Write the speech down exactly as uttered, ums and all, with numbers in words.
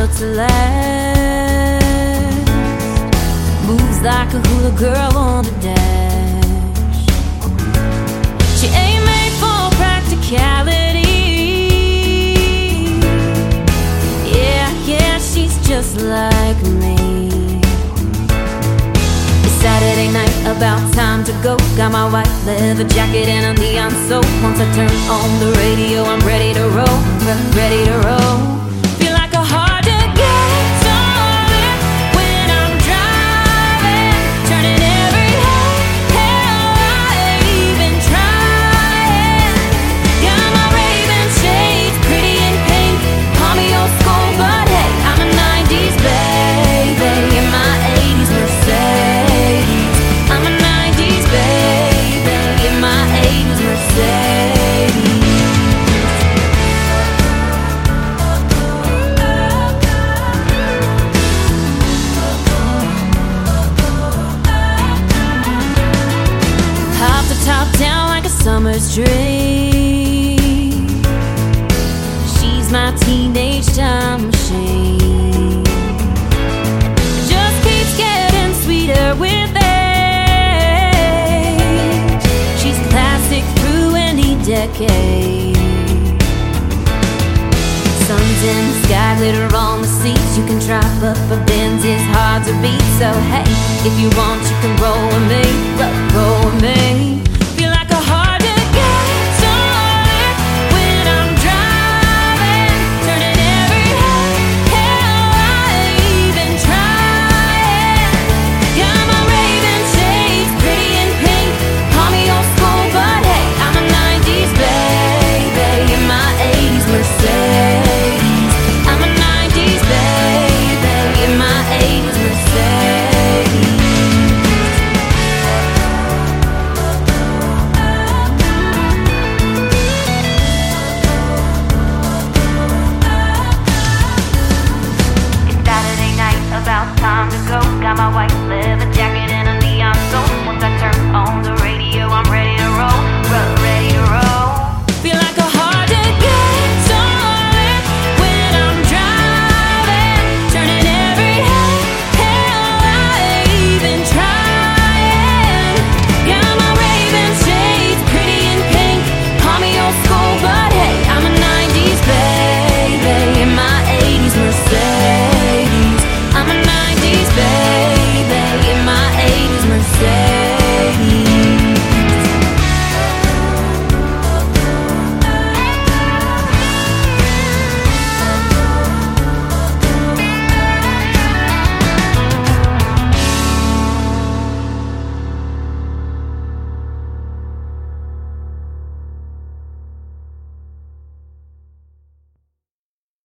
built to last. Moves like a hula girl on the dash. She ain't made for practicality. Yeah, yeah, she's just like me. It's Saturday night, about time to go. Got my white leather jacket and a neon soap. Once I turn on the radio, I'm ready to roll, ready to roll. Feel like a hard to get started when I'm driving, turning every hell, hell I even trying. Got my Ray-Ban shades, pretty in pink. Call me old school, but hey, I'm a nineties baby in my eighties Mercedes. I'm a nineties baby in my eighties Mercedes. Pop the top down like a summer's dream. She's my teenage time machine. Just keeps getting sweeter with age. She's classic through any decade. Sun's in the sky, glitter on the seats. You can drive up a Benz, it's hard to beat. So hey, if you want, you can roll with me, roll, roll with me.